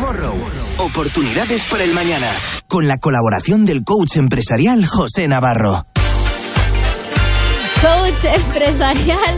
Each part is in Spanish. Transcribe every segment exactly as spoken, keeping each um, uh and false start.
Tomorrow. Oportunidades para el mañana. Con la colaboración del coach empresarial José Navarro. Coach empresarial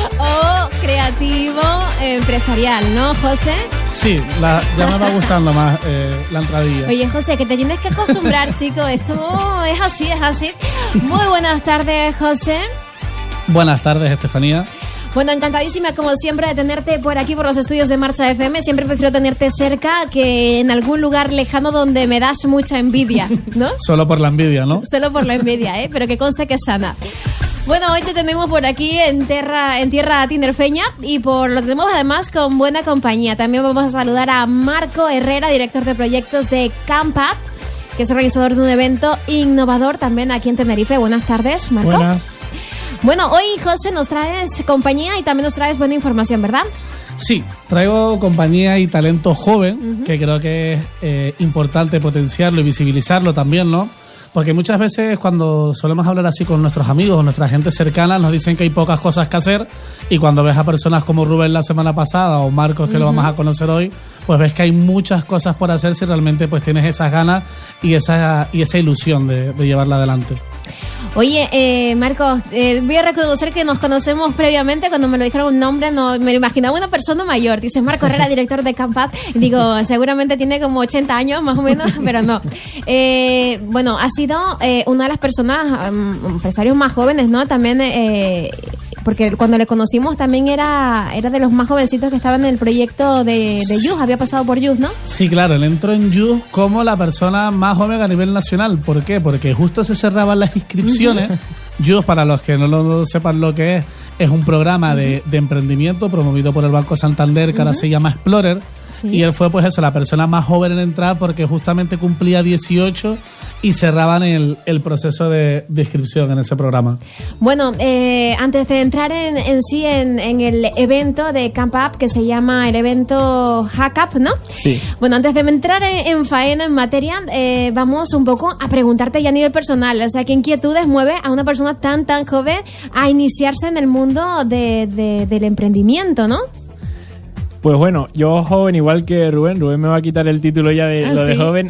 o creativo empresarial, ¿no, José? Sí, la, ya me va gustando más eh, la entradilla. Oye, José, que te tienes que acostumbrar, chico. Esto es así, es así. Muy buenas tardes, José. Buenas tardes, Estefanía. Bueno, encantadísima como siempre de tenerte por aquí, por los estudios de Marcha F M. Siempre prefiero tenerte cerca que en algún lugar lejano donde me das mucha envidia, ¿no? Solo por la envidia, ¿no? Solo por la envidia, ¿eh? Pero que conste que es sana. Bueno, hoy te tenemos por aquí en tierra, en tierra tinerfeña y por lo tenemos además con buena compañía. También vamos a saludar a Marco Herrera, director de proyectos de Camp Up, que es organizador de un evento innovador también aquí en Tenerife. Buenas tardes, Marco. Buenas. Bueno, hoy, José, nos traes compañía y también nos traes buena información, ¿verdad? Sí, traigo compañía y talento joven, uh-huh. que creo que es eh, importante potenciarlo y visibilizarlo también, ¿no? Porque muchas veces cuando solemos hablar así con nuestros amigos o nuestra gente cercana nos dicen que hay pocas cosas que hacer, y cuando ves a personas como Rubén la semana pasada o Marcos, que uh-huh. lo vamos a conocer hoy, pues ves que hay muchas cosas por hacer si realmente pues tienes esas ganas y esa, y esa ilusión de, de llevarla adelante. Oye, eh, Marcos, eh, voy a reconocer que nos conocemos previamente. Cuando me lo dijeron un nombre, no, me imaginaba una persona mayor. Dices Marco Herrera, director de Camp Up. Digo, seguramente tiene como ochenta años más o menos, pero no. Eh, bueno, ha sido eh, una de las personas, um, empresarios más jóvenes, ¿no? También, eh, porque cuando le conocimos también era era de los más jovencitos que estaban en el proyecto de, de Youth. Había pasado por Youth, ¿no? Sí, claro, él entró en Youth como la persona más joven a nivel nacional. ¿Por qué? Porque justo se cerraban las inscripciones. Youth, para los que no lo sepan lo que es, es un programa uh-huh. de, de emprendimiento promovido por el Banco Santander, que uh-huh. ahora se llama Explorer. Sí. Y él fue, pues eso, la persona más joven en entrar porque justamente cumplía dieciocho y cerraban el, el proceso de, de inscripción en ese programa. Bueno, eh, antes de entrar en, en sí en, en el evento de Camp Up, que se llama el evento Hack Up, ¿no? Sí. Bueno, antes de entrar en, en faena, en materia, eh, vamos un poco a preguntarte ya a nivel personal. O sea, ¿qué inquietudes mueve a una persona tan, tan joven a iniciarse en el mundo de, de, del emprendimiento, ¿no? Pues bueno, yo joven, igual que Rubén, Rubén me va a quitar el título ya de ¿Ah, lo sí? de joven.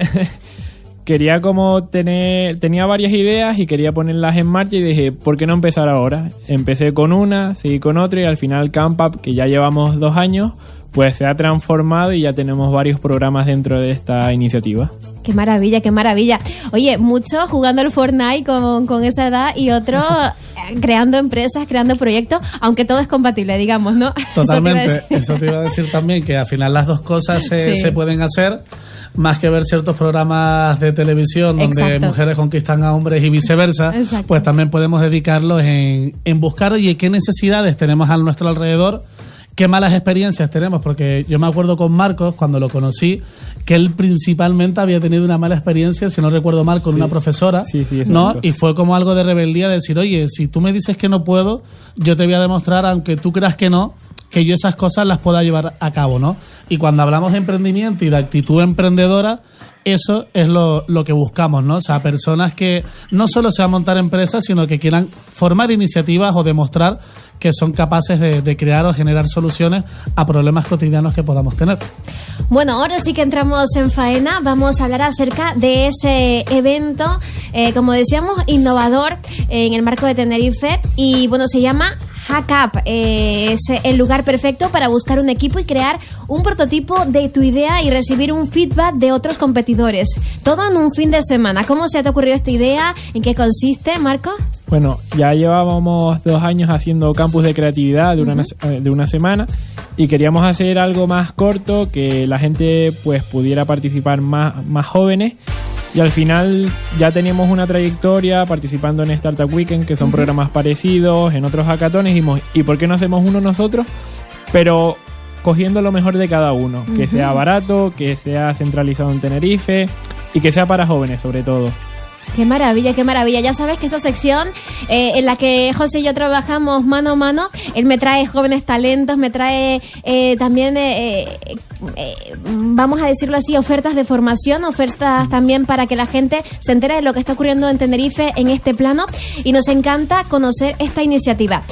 Quería como tener, tenía varias ideas y quería ponerlas en marcha y dije, ¿por qué no empezar ahora? Empecé con una, seguí con otra y al final Camp Up, que ya llevamos dos años, pues se ha transformado y ya tenemos varios programas dentro de esta iniciativa. Qué maravilla, qué maravilla. Oye, muchos jugando al Fortnite con, con esa edad y otros creando empresas, creando proyectos, aunque todo es compatible, digamos, ¿no? Totalmente, eso te, eso te iba a decir también, que al final las dos cosas se, sí. se pueden hacer, más que ver ciertos programas de televisión donde Exacto. mujeres conquistan a hombres y viceversa. Exacto. Pues también podemos dedicarlos en, en buscar, oye, qué necesidades tenemos a nuestro alrededor, qué malas experiencias tenemos, porque yo me acuerdo con Marcos, cuando lo conocí, que él principalmente había tenido una mala experiencia, si no recuerdo mal, con sí. una profesora, sí, sí, ¿no? Y fue como algo de rebeldía, de decir, oye, si tú me dices que no puedo, yo te voy a demostrar, aunque tú creas que no, que yo esas cosas las pueda llevar a cabo, ¿no? Y cuando hablamos de emprendimiento y de actitud emprendedora, eso es lo, lo que buscamos, ¿no? O sea, personas que no solo se van a montar empresas, sino que quieran formar iniciativas o demostrar que son capaces de, de crear o generar soluciones a problemas cotidianos que podamos tener. Bueno, ahora sí que entramos en faena. Vamos a hablar acerca de ese evento, eh, como decíamos, innovador en el marco de Tenerife. Y bueno, se llama Hack Up. Eh, es el lugar perfecto para buscar un equipo y crear un prototipo de tu idea y recibir un feedback de otros competidores. Todo en un fin de semana. ¿Cómo se te ha ocurrido esta idea? ¿En qué consiste, Marco? Bueno, ya llevábamos dos años haciendo campus de creatividad de una, uh-huh. de una semana y queríamos hacer algo más corto, que la gente pues pudiera participar más, más jóvenes. Y al final ya teníamos una trayectoria participando en Startup Weekend, que son uh-huh. programas parecidos, en otros hackatones, y dijimos, ¿y por qué no hacemos uno nosotros? Pero cogiendo lo mejor de cada uno, uh-huh. que sea barato, que sea centralizado en Tenerife y que sea para jóvenes sobre todo. Qué maravilla, qué maravilla. Ya sabes que esta sección eh, en la que José y yo trabajamos mano a mano, él me trae jóvenes talentos, me trae eh, también, eh, eh, eh, vamos a decirlo así, ofertas de formación, ofertas también para que la gente se entere de lo que está ocurriendo en Tenerife en este plano, y nos encanta conocer esta iniciativa.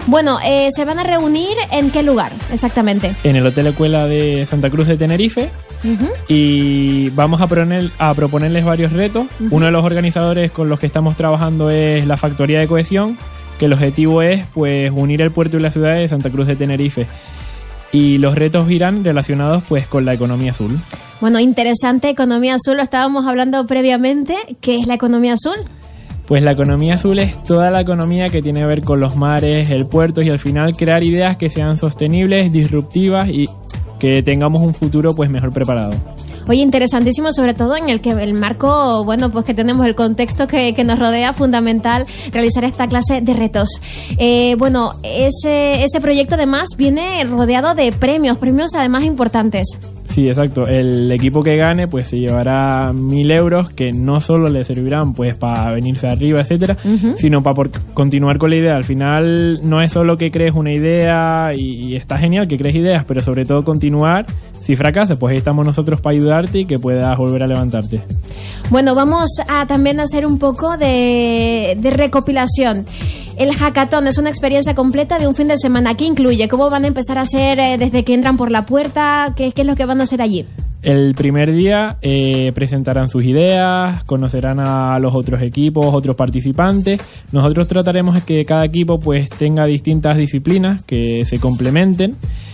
Bueno, eh, ¿se van a reunir en qué lugar exactamente? En el Hotel Escuela de Santa Cruz de Tenerife. Uh-huh. Y vamos a, proponer, a proponerles varios retos. Uh-huh. Uno de los organizadores con los que estamos trabajando es la Factoría de Cohesión, que el objetivo es pues unir el puerto y la ciudad de Santa Cruz de Tenerife. Y los retos irán relacionados pues con la economía azul. Bueno, interesante, economía azul, lo estábamos hablando previamente. ¿Qué es la economía azul? Pues la economía azul es toda la economía que tiene que ver con los mares, el puerto y al final crear ideas que sean sostenibles, disruptivas y que tengamos un futuro pues mejor preparado. Oye, interesantísimo, sobre todo en el que el marco, bueno, pues que tenemos el contexto que, que nos rodea, fundamental realizar esta clase de retos. Eh, bueno, ese, ese proyecto además viene rodeado de premios, premios además importantes. Sí, exacto. El equipo que gane pues se llevará mil euros que no solo le servirán pues para venirse arriba, etcétera, uh-huh. sino para por continuar con la idea. Al final no es solo que crees una idea y, y está genial que crees ideas, pero sobre todo continuar. Si fracasas, pues ahí estamos nosotros para ayudarte y que puedas volver a levantarte. Bueno, vamos a también hacer un poco de, de recopilación. El hackathon es una experiencia completa de un fin de semana. ¿Qué incluye? ¿Cómo van a empezar a hacer eh, desde que entran por la puerta? ¿Qué, qué es lo que van a hacer allí? El primer día eh, presentarán sus ideas, conocerán a los otros equipos, otros participantes. Nosotros trataremos de que cada equipo pues tenga distintas disciplinas que se complementen.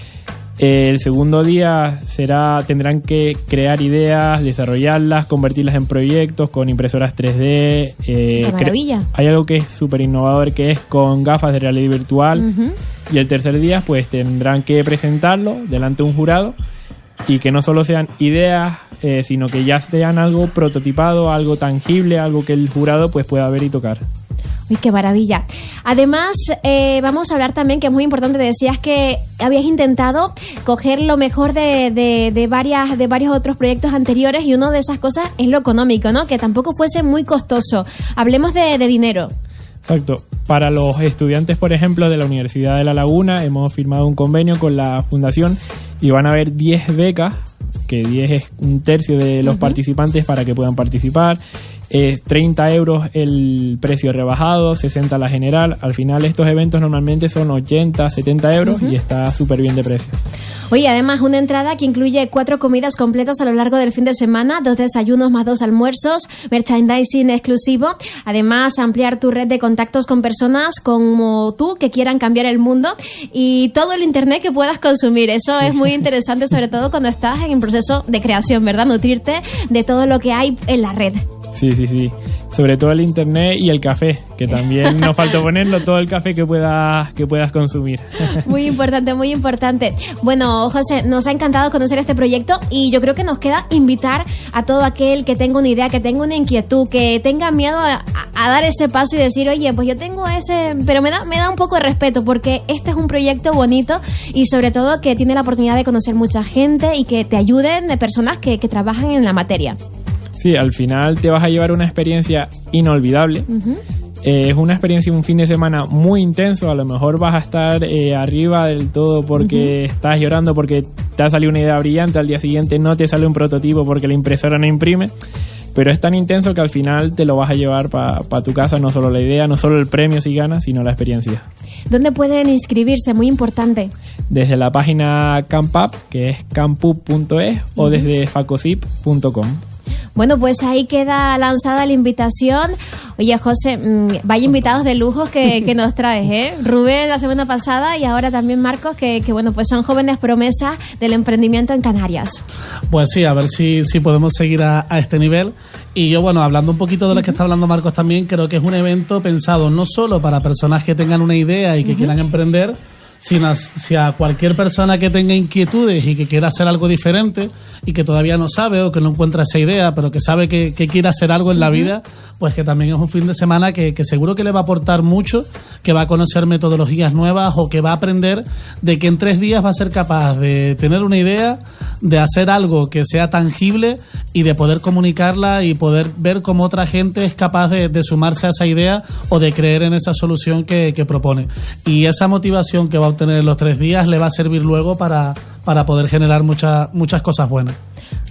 El segundo día será tendrán que crear ideas, desarrollarlas, convertirlas en proyectos con impresoras tres D. Eh, ¡Qué maravilla! Cre- hay algo que es súper innovador que es con gafas de realidad virtual. Uh-huh. Y el tercer día pues tendrán que presentarlo delante de un jurado y que no solo sean ideas, eh, sino que ya sean algo prototipado, algo tangible, algo que el jurado pues pueda ver y tocar. Uy, qué maravilla. Además, eh, vamos a hablar también, que es muy importante, decías que habías intentado coger lo mejor de, de, de, varias, de varios otros proyectos anteriores y una de esas cosas es lo económico, ¿no? Que tampoco fuese muy costoso. Hablemos de, de dinero. Exacto. Para los estudiantes, por ejemplo, de la Universidad de La Laguna, hemos firmado un convenio con la Fundación y van a haber diez becas, que diez es un tercio de los uh-huh. participantes para que puedan participar. Eh, treinta euros el precio rebajado, sesenta la general. Al final estos eventos normalmente son ochenta, setenta euros uh-huh. y está súper bien de precio. Oye, además una entrada que incluye cuatro comidas completas a lo largo del fin de semana, dos desayunos más dos almuerzos, merchandising exclusivo. Además, ampliar tu red de contactos con personas como tú que quieran cambiar el mundo y todo el internet que puedas consumir. Eso sí. Es muy interesante, sobre todo cuando estás en el proceso de creación, ¿verdad? Nutrirte de todo lo que hay en la red. Sí, sí, sí. Sobre todo el internet y el café, que también nos falta ponerlo, todo el café que puedas que puedas consumir. Muy importante, muy importante. Bueno, José, nos ha encantado conocer este proyecto y yo creo que nos queda invitar a todo aquel que tenga una idea, que tenga una inquietud, que tenga miedo a, a dar ese paso y decir, oye, pues yo tengo ese... Pero me da, me da un poco de respeto porque este es un proyecto bonito y sobre todo que tiene la oportunidad de conocer mucha gente y que te ayuden de personas que, que trabajan en la materia. Sí, al final te vas a llevar una experiencia inolvidable. Uh-huh. Eh, es una experiencia, un fin de semana muy intenso. A lo mejor vas a estar eh, arriba del todo porque uh-huh. estás llorando porque te ha salido una idea brillante. Al día siguiente no te sale un prototipo porque la impresora no imprime. Pero es tan intenso que al final te lo vas a llevar para pa tu casa. No solo la idea, no solo el premio si ganas, sino la experiencia. ¿Dónde pueden inscribirse? Muy importante. Desde la página Campup, que es campup punto es, uh-huh. o desde facosip punto com. Bueno, pues ahí queda lanzada la invitación. Oye, José, mmm, vaya invitados de lujo que, que nos traes, ¿eh? Rubén la semana pasada y ahora también Marcos, que, que bueno, pues son jóvenes promesas del emprendimiento en Canarias. Pues sí, a ver si, si podemos seguir a, a este nivel. Y yo, bueno, hablando un poquito de lo que está hablando Marcos también, creo que es un evento pensado no solo para personas que tengan una idea y que uh-huh. quieran emprender, sino a cualquier persona que tenga inquietudes y que quiera hacer algo diferente y que todavía no sabe o que no encuentra esa idea, pero que sabe que, que quiere hacer algo en la vida, pues que también es un fin de semana que, que seguro que le va a aportar mucho, que va a conocer metodologías nuevas o que va a aprender de que en tres días va a ser capaz de tener una idea, de hacer algo que sea tangible y de poder comunicarla y poder ver cómo otra gente es capaz de, de sumarse a esa idea o de creer en esa solución que, que propone. Y esa motivación que va a obtener en los tres días le va a servir luego para, para poder generar muchas muchas cosas buenas.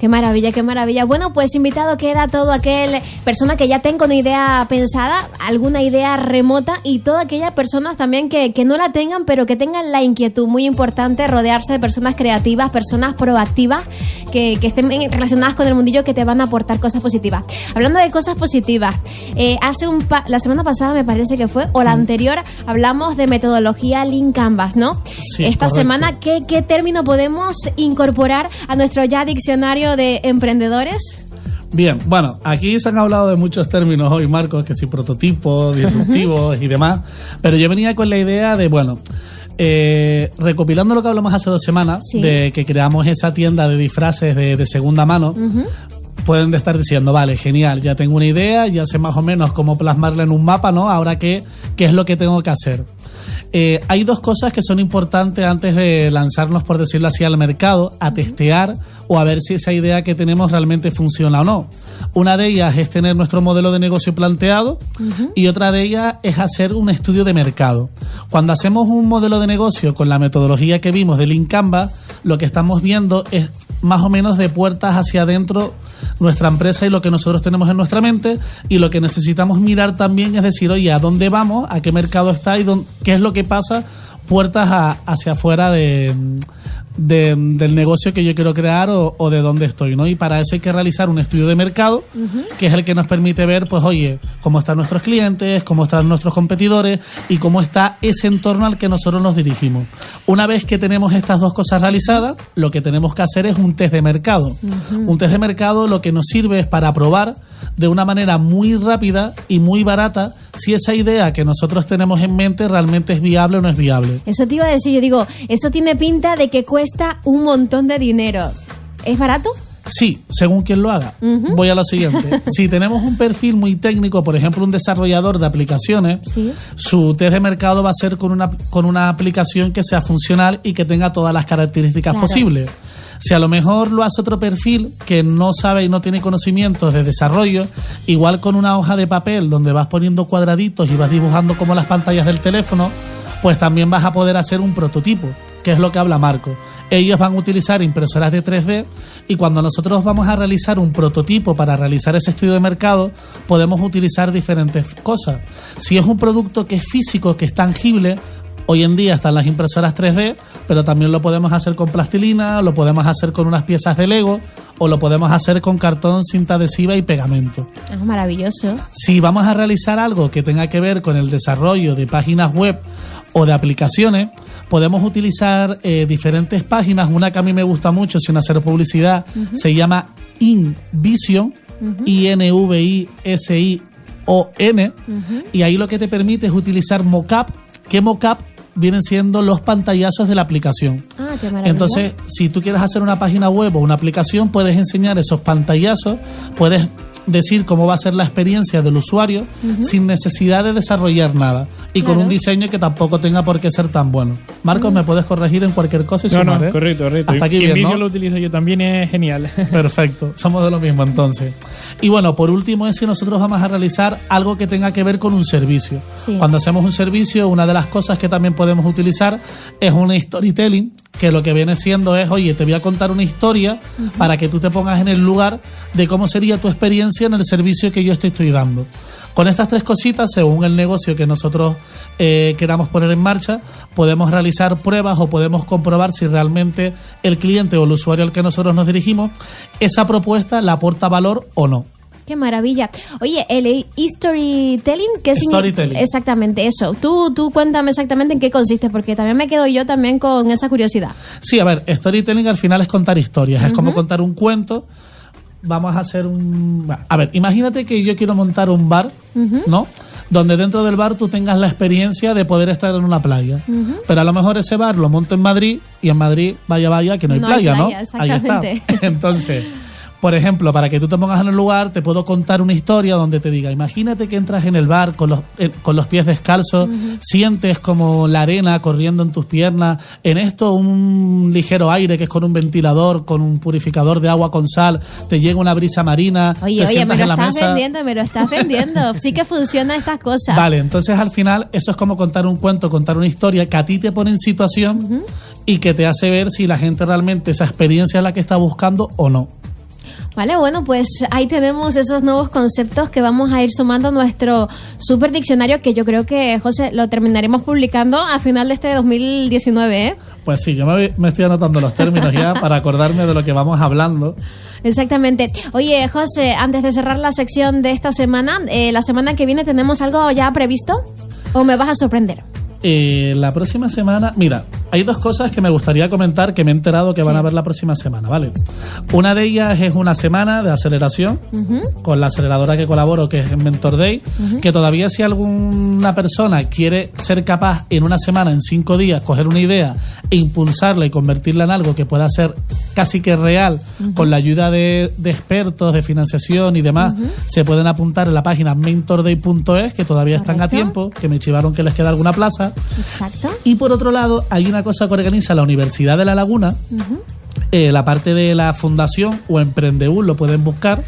Qué maravilla, qué maravilla. Bueno, pues invitado queda todo aquel persona que ya tenga una idea pensada, alguna idea remota, y todas aquellas personas también que, que no la tengan, pero que tengan la inquietud. Muy importante rodearse de personas creativas, personas proactivas, que, que estén relacionadas con el mundillo, que te van a aportar cosas positivas. Hablando de cosas positivas, eh, hace un pa- la semana pasada me parece que fue, o la anterior, hablamos de metodología Lean Canvas, ¿no? Sí, Esta correcto. semana, ¿qué, ¿qué término podemos incorporar a nuestro ya diccionario de emprendedores? Bien, bueno, aquí se han hablado de muchos términos hoy, Marcos, que si prototipos, disruptivos y demás, pero yo venía con la idea de, bueno, eh, recopilando lo que hablamos hace dos semanas, Sí. de que creamos esa tienda de disfraces de, de segunda mano, Uh-huh. pueden estar diciendo, vale, genial, ya tengo una idea, ya sé más o menos cómo plasmarla en un mapa, ¿no? Ahora, ¿qué, qué es lo que tengo que hacer? Eh, hay dos cosas que son importantes antes de lanzarnos, por decirlo así, al mercado, a testear o a ver si esa idea que tenemos realmente funciona o no. Una de ellas es tener nuestro modelo de negocio planteado, uh-huh, y otra de ellas es hacer un estudio de mercado. Cuando hacemos un modelo de negocio con la metodología que vimos de Lean Canvas, lo que estamos viendo es más o menos de puertas hacia adentro nuestra empresa y lo que nosotros tenemos en nuestra mente, y lo que necesitamos mirar también es decir, oye, ¿a dónde vamos? ¿A qué mercado está? ¿Y dónde, qué es lo que pasa? Puertas a, hacia afuera de, de, del negocio que yo quiero crear o, o de dónde estoy, ¿no? Y para eso hay que realizar un estudio de mercado, uh-huh, que es el que nos permite ver, pues, oye, cómo están nuestros clientes, cómo están nuestros competidores y cómo está ese entorno al que nosotros nos dirigimos. Una vez que tenemos estas dos cosas realizadas, lo que tenemos que hacer es un test de mercado. Uh-huh. Un test de mercado lo que nos sirve es para probar de una manera muy rápida y muy barata si esa idea que nosotros tenemos en mente realmente es viable o no es viable. Eso te iba a decir, yo digo, eso tiene pinta de que cuesta un montón de dinero. ¿Es barato? Sí, según quien lo haga. Uh-huh. Voy a lo siguiente. Si tenemos un perfil muy técnico, por ejemplo, un desarrollador de aplicaciones, sí, su test de mercado va a ser con una, con una aplicación que sea funcional y que tenga todas las características, claro, posibles. Si a lo mejor lo hace otro perfil que no sabe y no tiene conocimientos de desarrollo, igual con una hoja de papel donde vas poniendo cuadraditos y vas dibujando como las pantallas del teléfono, pues también vas a poder hacer un prototipo, que es lo que habla Marco. Ellos van a utilizar impresoras de tres D y cuando nosotros vamos a realizar un prototipo para realizar ese estudio de mercado, podemos utilizar diferentes cosas. Si es un producto que es físico, que es tangible, hoy en día están las impresoras tres D, pero también lo podemos hacer con plastilina, lo podemos hacer con unas piezas de Lego o lo podemos hacer con cartón, cinta adhesiva y pegamento. Es maravilloso. Si vamos a realizar algo que tenga que ver con el desarrollo de páginas web o de aplicaciones, podemos utilizar eh, diferentes páginas. Una que a mí me gusta mucho, sin hacer publicidad, uh-huh, se llama InVision, uh-huh, I N V I S I O N, uh-huh, y ahí lo que te permite es utilizar mockup. ¿Qué mockup? Vienen siendo los pantallazos de la aplicación. Ah, qué maravilla. Entonces, si tú quieres hacer una página web o una aplicación, puedes enseñar esos pantallazos, puedes decir cómo va a ser la experiencia del usuario, uh-huh, sin necesidad de desarrollar nada y claro, con un diseño que tampoco tenga por qué ser tan bueno. Marcos, uh-huh, ¿me puedes corregir en cualquier cosa? Y no, sumar, no, ¿eh? correcto, correcto. Hasta aquí bien, ¿no? Lo utilizo yo también, es genial. Perfecto, somos de lo mismo entonces. Y bueno, por último es si nosotros vamos a realizar algo que tenga que ver con un servicio. Sí. Cuando hacemos un servicio, una de las cosas que también podemos utilizar es un storytelling, que lo que viene siendo es, oye, te voy a contar una historia, uh-huh, para que tú te pongas en el lugar de cómo sería tu experiencia en el servicio que yo te estoy dando. Con estas tres cositas, según el negocio que nosotros eh, queramos poner en marcha, podemos realizar pruebas o podemos comprobar si realmente el cliente o el usuario al que nosotros nos dirigimos, esa propuesta le aporta valor o no. Qué maravilla. Oye, el storytelling, ¿qué significa? Exactamente eso. Tú, tú cuéntame exactamente en qué consiste, porque también me quedo yo también con esa curiosidad. Sí, a ver, storytelling al final es contar historias, uh-huh, es como contar un cuento. Vamos a hacer un... A ver, imagínate que yo quiero montar un bar, uh-huh, ¿no? Donde dentro del bar tú tengas la experiencia de poder estar en una playa. Uh-huh. Pero a lo mejor ese bar lo monto en Madrid y en Madrid, vaya, vaya, que no hay no playa, hay playa, ¿no? Exactamente. Ahí está. Entonces... Por ejemplo, para que tú te pongas en el lugar, te puedo contar una historia donde te diga, imagínate que entras en el bar con los, eh, con los pies descalzos, uh-huh, sientes como la arena corriendo en tus piernas, en esto un ligero aire que es con un ventilador, con un purificador de agua con sal, te llega una brisa marina, oye, te oye, sientas me en lo la estás mesa. vendiendo, me lo estás vendiendo. Sí que funcionan estas cosas. Vale, entonces al final eso es como contar un cuento, contar una historia que a ti te pone en situación, uh-huh, y que te hace ver si la gente realmente esa experiencia es la que está buscando o no. Vale, bueno, pues ahí tenemos esos nuevos conceptos que vamos a ir sumando a nuestro super diccionario, que yo creo que, José, lo terminaremos publicando a final de este dos mil diecinueve, ¿eh? Pues sí, yo me, me estoy anotando los términos ya para acordarme de lo que vamos hablando. Exactamente. Oye, José, antes de cerrar la sección de esta semana, eh, ¿la semana que viene tenemos algo ya previsto? ¿O me vas a sorprender? Eh, la próxima semana, mira, hay dos cosas que me gustaría comentar que me he enterado que sí. van a ver la próxima semana, ¿vale? Una de ellas es una semana de aceleración uh-huh. con la aceleradora que colaboro, que es Mentor Day, uh-huh. que todavía si alguna persona quiere ser capaz en una semana, en cinco días, coger una idea e impulsarla y convertirla en algo que pueda ser casi que real, uh-huh. con la ayuda de, de expertos, de financiación y demás, uh-huh. se pueden apuntar en la página mentor day punto es, que todavía Correcto. Están a tiempo, que me chivaron que les queda alguna plaza. Exacto. Y por otro lado, hay una cosa que organiza la Universidad de La Laguna, uh-huh. eh, la parte de la fundación o Emprendeur, lo pueden buscar,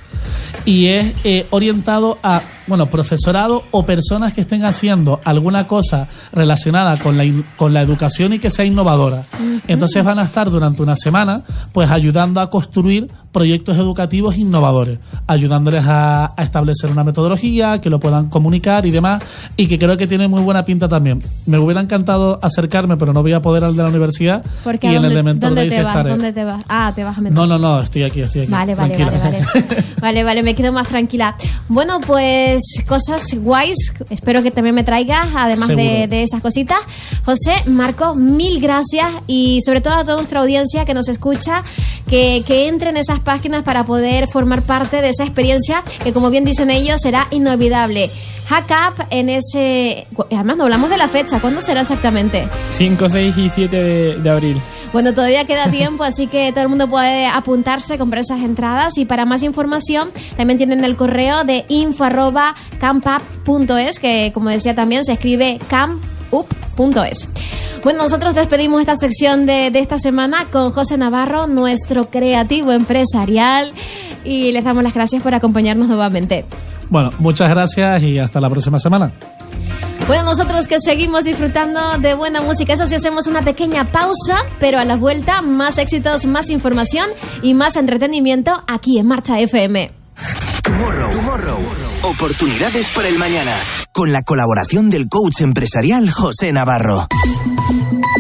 y es eh, orientado a, bueno, profesorado o personas que estén haciendo alguna cosa relacionada con la, in- con la educación y que sea innovadora. Uh-huh. Entonces van a estar durante una semana pues ayudando a construir proyectos educativos innovadores, ayudándoles a, a establecer una metodología, que lo puedan comunicar y demás, y que creo que tiene muy buena pinta también. Me hubiera encantado acercarme, pero no voy a poder al de la universidad. Porque y en dónde, el de Mentor ¿dónde Day te sí vas? estaré. ¿Dónde te vas? Ah, te vas a meter. No, no, no, estoy aquí, estoy aquí. Vale, vale, vale, vale. Vale, vale, me quedo más tranquila. Bueno, pues cosas guays, espero que también me traigas, además de, de esas cositas. José, Marco, mil gracias, y sobre todo a toda nuestra audiencia que nos escucha, que, que entre en esas páginas para poder formar parte de esa experiencia que, como bien dicen ellos, será inolvidable. Hack Up en ese... Además, no hablamos de la fecha. ¿Cuándo será exactamente? cinco, seis y siete de, de abril. Bueno, todavía queda tiempo, así que todo el mundo puede apuntarse, comprar esas entradas, y para más información también tienen el correo de info arroba campup punto es, que, como decía, también se escribe campup punto es. Bueno, nosotros despedimos esta sección de, de esta semana con José Navarro, nuestro creativo empresarial, y les damos las gracias por acompañarnos nuevamente. Bueno, muchas gracias y hasta la próxima semana. Bueno, nosotros que seguimos disfrutando de buena música, eso sí, hacemos una pequeña pausa, pero a la vuelta, más éxitos, más información y más entretenimiento aquí en Marcha F M. Tomorrow, Tomorrow. Oportunidades para el mañana. Con la colaboración del coach empresarial José Navarro.